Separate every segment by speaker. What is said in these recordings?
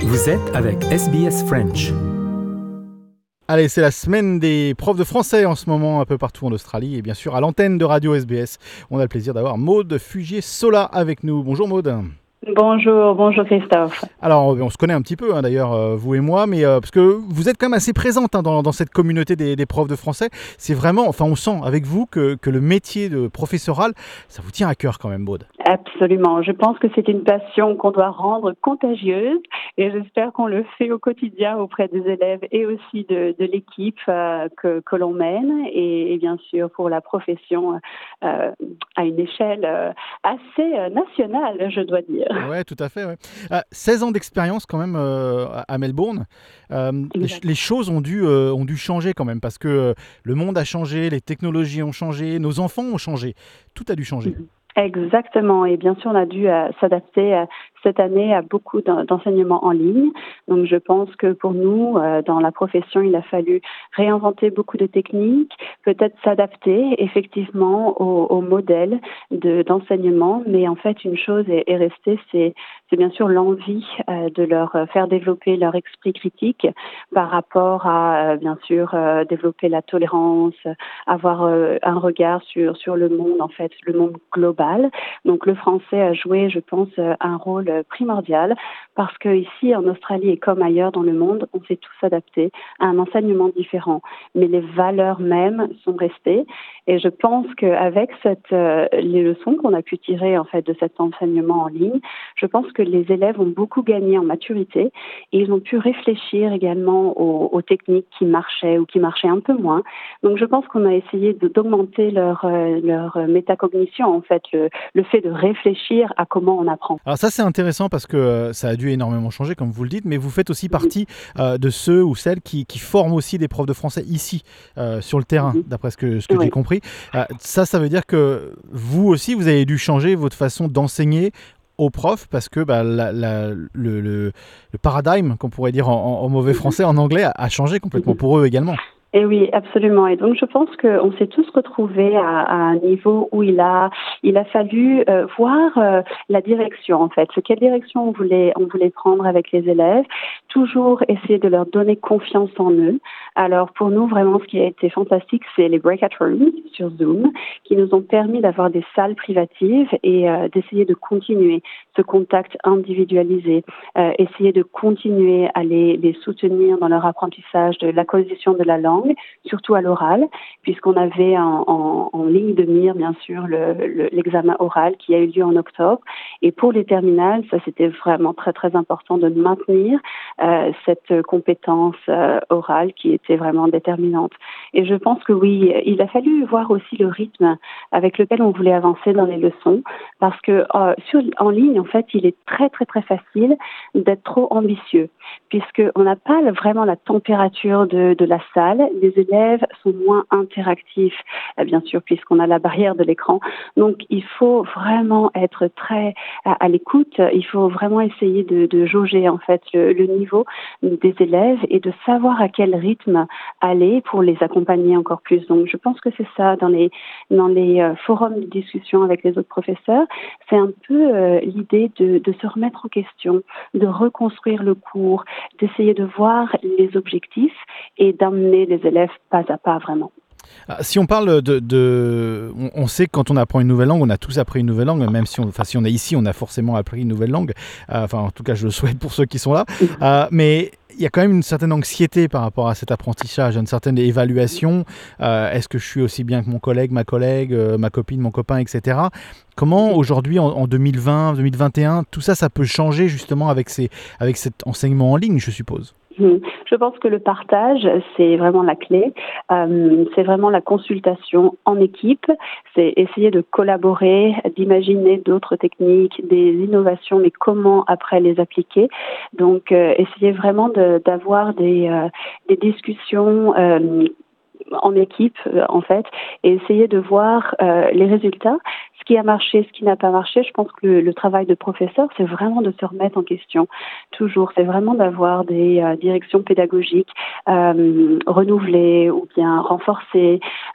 Speaker 1: Vous êtes avec SBS French.
Speaker 2: Allez, c'est la semaine des profs de français en ce moment, un peu partout en Australie. Et bien sûr, à l'antenne de Radio SBS, on a le plaisir d'avoir Maude Fugier-Sola avec nous. Bonjour Maude.
Speaker 3: Bonjour Christophe.
Speaker 2: Alors, on se connaît un petit peu d'ailleurs, vous et moi, mais parce que vous êtes quand même assez présente dans cette communauté des profs de français. C'est vraiment, enfin on sent avec vous que le métier de professoral, ça vous tient à cœur quand même, Maude.
Speaker 3: Absolument. Je pense que c'est une passion qu'on doit rendre contagieuse et j'espère qu'on le fait au quotidien auprès des élèves et aussi de l'équipe que l'on mène et bien sûr pour la profession à une échelle assez nationale, je dois dire.
Speaker 2: Ouais, tout à fait. Ouais. 16 ans d'expérience quand même à Melbourne. Les choses ont dû changer quand même parce que le monde a changé, les technologies ont changé, nos enfants ont changé. Tout a dû changer.
Speaker 3: Exactement. Et bien sûr, on a dû s'adapter cette année à beaucoup d'enseignements en ligne. Donc, je pense que pour nous, dans la profession, il a fallu réinventer beaucoup de techniques, peut-être s'adapter effectivement au modèle d'enseignement. Mais en fait, une chose est restée, c'est bien sûr l'envie de leur faire développer leur esprit critique par rapport à, bien sûr, développer la tolérance, avoir un regard sur le monde, en fait, le monde global. Donc, le français a joué, je pense, un rôle primordial parce que ici, en Australie et comme ailleurs dans le monde, on s'est tous adaptés à un enseignement différent. Mais les valeurs mêmes sont restées. Et je pense qu'avec les leçons qu'on a pu tirer, en fait, de cet enseignement en ligne, je pense que les élèves ont beaucoup gagné en maturité et ils ont pu réfléchir également aux techniques qui marchaient ou qui marchaient un peu moins. Donc, je pense qu'on a essayé d'augmenter leur métacognition, en fait, le fait de réfléchir à comment on apprend.
Speaker 2: Alors ça, c'est intéressant parce que ça a dû énormément changer, comme vous le dites, mais vous faites aussi partie de ceux ou celles qui forment aussi des profs de français ici, sur le terrain, d'après ce que j'ai compris. Ça veut dire que vous aussi, vous avez dû changer votre façon d'enseigner aux profs parce que le paradigme, qu'on pourrait dire en mauvais français, en anglais, a changé complètement pour eux également.
Speaker 3: Et oui, absolument. Et donc, je pense qu'on s'est tous retrouvés à un niveau où il a fallu voir la direction, en fait. Quelle direction on voulait prendre avec les élèves. Toujours essayer de leur donner confiance en eux. Alors, pour nous, vraiment, ce qui a été fantastique, c'est les breakout rooms sur Zoom qui nous ont permis d'avoir des salles privatives et d'essayer de continuer ce contact individualisé, essayer de continuer à les soutenir dans leur apprentissage de l'acquisition de la langue, surtout à l'oral, puisqu'on avait en ligne de mire, bien sûr, l'examen oral qui a eu lieu en octobre. Et pour les terminales, ça c'était vraiment très, très important de maintenir cette compétence orale qui était vraiment déterminante. Et je pense que oui, il a fallu voir aussi le rythme avec lequel on voulait avancer dans les leçons, parce que en ligne, en fait, il est très, très, très facile d'être trop ambitieux, puisqu'on n'a pas vraiment la température de la salle. Les élèves sont moins interactifs, bien sûr, puisqu'on a la barrière de l'écran. Donc, il faut vraiment être très à l'écoute. Il faut vraiment essayer de jauger, en fait, le niveau des élèves et de savoir à quel rythme aller pour les accompagner encore plus. Donc, je pense que c'est ça, dans les forums de discussion avec les autres professeurs, c'est un peu l'idée de se remettre en question, de reconstruire le cours, d'essayer de voir les objectifs et d'amener les élèves pas à pas vraiment.
Speaker 2: Si on parle on sait que quand on apprend une nouvelle langue, on a tous appris une nouvelle langue, même si on est ici, on a forcément appris une nouvelle langue. En tout cas, je le souhaite pour ceux qui sont là. Mais il y a quand même une certaine anxiété par rapport à cet apprentissage, une certaine évaluation. Est-ce que je suis aussi bien que mon collègue, ma copine, mon copain, etc. Comment aujourd'hui, en 2020, 2021, tout ça peut changer justement avec cet enseignement en ligne, je suppose?
Speaker 3: Je pense que le partage, c'est vraiment la clé. C'est vraiment la consultation en équipe. C'est essayer de collaborer, d'imaginer d'autres techniques, des innovations, mais comment après les appliquer. Donc, essayer vraiment d'avoir des discussions en équipe en fait, et essayer de voir les résultats, ce qui a marché, ce qui n'a pas marché. Je pense que le travail de professeur, c'est vraiment de se remettre en question toujours. C'est vraiment d'avoir des directions pédagogiques renouvelées ou bien renforcées.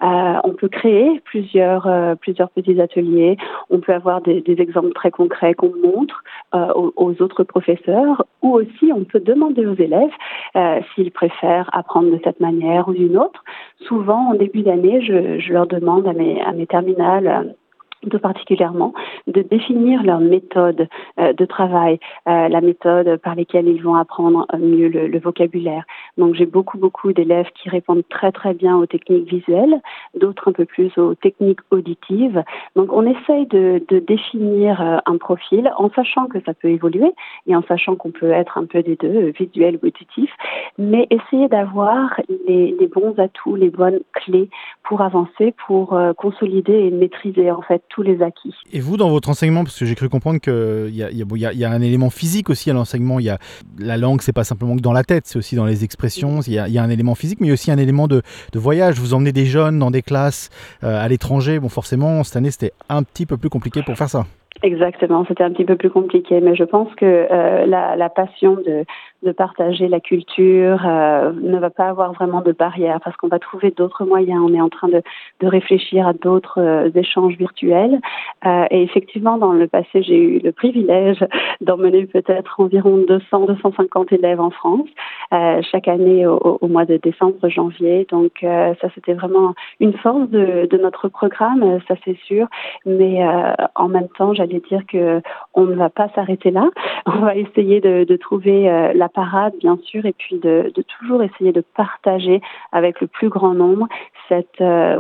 Speaker 3: On peut créer plusieurs petits ateliers. On peut avoir des exemples très concrets qu'on montre aux autres professeurs, ou aussi on peut demander aux élèves s'ils préfèrent apprendre de cette manière ou d'une autre. Souvent, en début d'année, je leur demande à mes terminales tout particulièrement, de définir leur méthode de travail, la méthode par laquelle ils vont apprendre mieux le vocabulaire. Donc j'ai beaucoup d'élèves qui répondent très très bien aux techniques visuelles, d'autres un peu plus aux techniques auditives. Donc on essaye de définir un profil en sachant que ça peut évoluer et en sachant qu'on peut être un peu des deux, visuel ou auditif, mais essayer d'avoir les bons atouts, les bonnes clés pour avancer, pour consolider et maîtriser en fait tous les acquis.
Speaker 2: Et vous, dans votre enseignement, parce que j'ai cru comprendre qu'il y a un élément physique aussi à l'enseignement, la langue, c'est pas simplement que dans la tête, c'est aussi dans les expressions, il y a un élément physique, mais il y a aussi un élément de voyage. Vous emmenez des jeunes dans des classes à l'étranger, bon forcément, cette année, c'était un petit peu plus compliqué pour faire ça.
Speaker 3: Exactement, c'était un petit peu plus compliqué, mais je pense que la passion de partager la culture ne va pas avoir vraiment de barrière, parce qu'on va trouver d'autres moyens. On est en train de réfléchir à d'autres échanges virtuels. Et effectivement, dans le passé, j'ai eu le privilège d'emmener peut-être environ 200-250 élèves en France chaque année au mois de décembre, janvier. Donc ça, c'était vraiment une force de notre programme, ça c'est sûr. Mais en même temps, j'allais dire que on ne va pas s'arrêter là. On va essayer de trouver la parade, bien sûr, et puis de toujours essayer de partager avec le plus grand nombre cette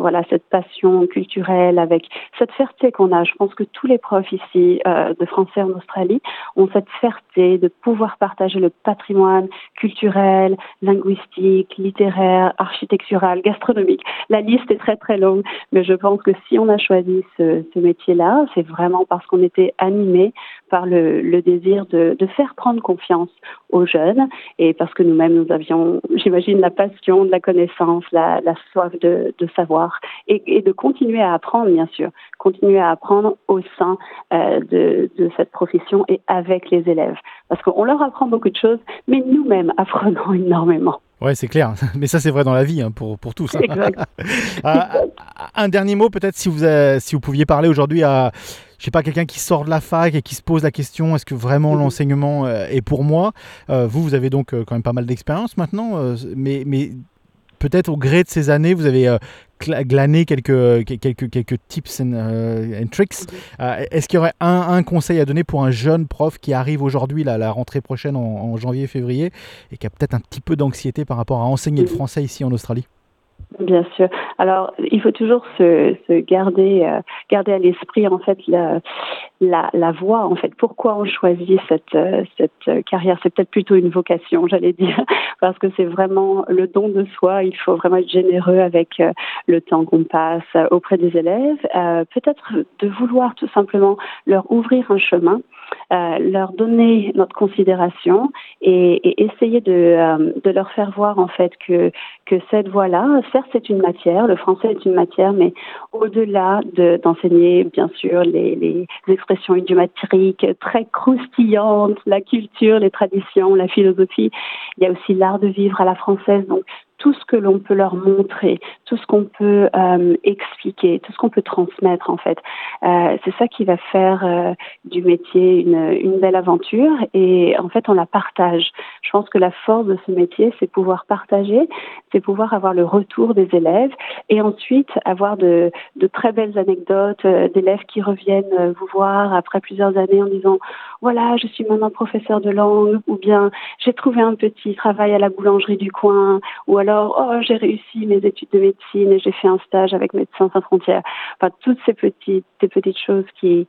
Speaker 3: passion culturelle, avec cette fierté qu'on a. Je pense que tous les profs ici de français en Australie ont cette fierté de pouvoir partager le patrimoine culturel, linguistique, littéraire, architectural, gastronomique. La liste est très très longue, mais je pense que si on a choisi ce métier-là, c'est vraiment parce qu'on était animé par le désir de faire prendre confiance aux jeunes, et parce que nous-mêmes, nous avions, j'imagine, la passion de la connaissance, la soif de savoir, et de continuer à apprendre, bien sûr, continuer à apprendre au sein de cette profession et avec les élèves. Parce qu'on leur apprend beaucoup de choses, mais nous-mêmes apprenons énormément.
Speaker 2: Ouais, c'est clair. Mais ça, c'est vrai dans la vie, hein, pour tous.
Speaker 3: Exact.
Speaker 2: Un dernier mot, peut-être, si vous pouviez parler aujourd'hui à, je sais pas, quelqu'un qui sort de la fac et qui se pose la question, est-ce que vraiment l'enseignement est pour moi ? Vous avez donc quand même pas mal d'expérience maintenant, mais peut-être au gré de ces années, vous avez glané quelques tips and tricks. Est-ce qu'il y aurait un conseil à donner pour un jeune prof qui arrive aujourd'hui, la rentrée prochaine en janvier-février, et qui a peut-être un petit peu d'anxiété par rapport à enseigner le français ici en Australie ?
Speaker 3: Bien sûr. Alors, il faut toujours se garder à l'esprit en fait la voie en fait. Pourquoi on choisit cette carrière ? C'est peut-être plutôt une vocation, j'allais dire, parce que c'est vraiment le don de soi. Il faut vraiment être généreux avec le temps qu'on passe auprès des élèves. Peut-être de vouloir tout simplement leur ouvrir un chemin, leur donner notre considération et essayer de leur faire voir en fait que cette voie-là, certes c'est une matière, le français est une matière, mais au-delà d'enseigner bien sûr les expressions idiomatriques très croustillantes, la culture, les traditions, la philosophie, il y a aussi l'art de vivre à la française, donc tout ce que l'on peut leur montrer, tout ce qu'on peut expliquer, tout ce qu'on peut transmettre en fait. C'est ça qui va faire du métier une belle aventure, et en fait on la partage. Je pense que la force de ce métier, c'est pouvoir partager, c'est pouvoir avoir le retour des élèves et ensuite avoir de très belles anecdotes d'élèves qui reviennent vous voir après plusieurs années en disant « Voilà, je suis maintenant professeur de langue » ou bien « J'ai trouvé un petit travail à la boulangerie du coin » ou alors « Oh, j'ai réussi mes études de médecine et j'ai fait un stage avec Médecins sans frontières ». Enfin, toutes ces petites choses qui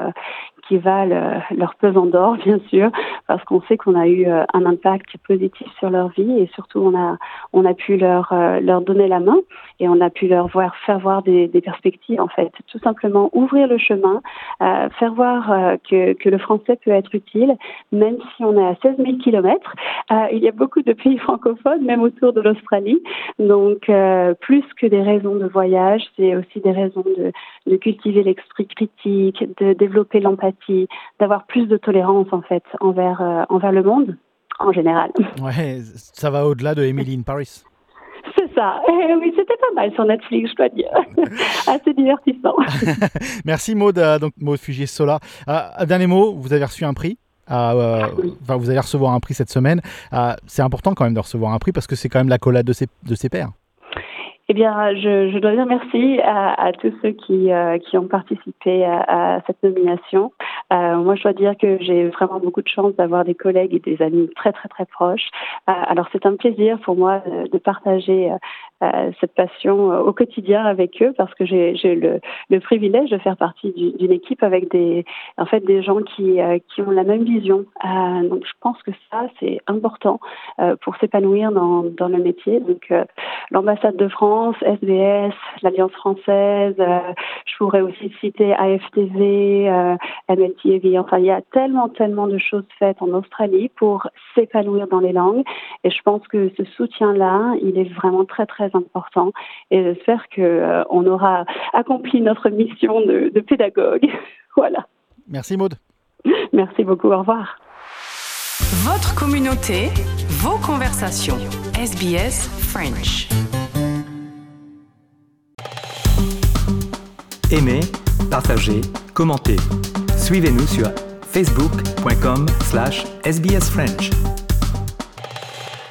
Speaker 3: valent leur pesant d'or, bien sûr, parce qu'on sait qu'on a eu un impact positif sur leur vie, et surtout on a pu leur donner la main et on a pu leur faire voir des perspectives en fait. Tout simplement ouvrir le chemin, faire voir que le français peut être utile, même si on est à 16 000 kilomètres. Il y a beaucoup de pays francophones, même autour de l'Australie, Australie. Donc, plus que des raisons de voyage, c'est aussi des raisons de cultiver l'esprit critique, de développer l'empathie, d'avoir plus de tolérance en fait envers le monde en général.
Speaker 2: Ouais, ça va au-delà de Emily in Paris.
Speaker 3: C'est ça. Oui, c'était pas mal sur Netflix, je dois dire. Assez divertissant.
Speaker 2: Merci Maud, donc Maud Fugier-Sola. Un dernier mot, vous avez reçu un prix. Vous allez recevoir un prix cette semaine. C'est important quand même de recevoir un prix parce que c'est quand même l'accolade de ses pairs.
Speaker 3: Eh bien, je dois dire merci à tous ceux qui ont participé à cette nomination. Moi, je dois dire que j'ai vraiment beaucoup de chance d'avoir des collègues et des amis très, très, très proches. Alors, c'est un plaisir pour moi de partager cette passion au quotidien avec eux parce que j'ai le privilège de faire partie d'une équipe avec des gens qui ont la même vision. Donc, je pense que ça, c'est important pour s'épanouir dans le métier. Donc, l'ambassade de France, SBS, l'Alliance française, je pourrais aussi citer AFTV, MLTV, enfin il y a tellement de choses faites en Australie pour s'épanouir dans les langues et je pense que ce soutien-là, il est vraiment très très important et j'espère qu'on aura accompli notre mission de pédagogue. Voilà.
Speaker 2: Merci Maud.
Speaker 3: Merci beaucoup, au revoir.
Speaker 4: Votre communauté, vos conversations. SBS French.
Speaker 1: Aimez, partagez, commentez. Suivez-nous sur facebook.com/sbsfrench.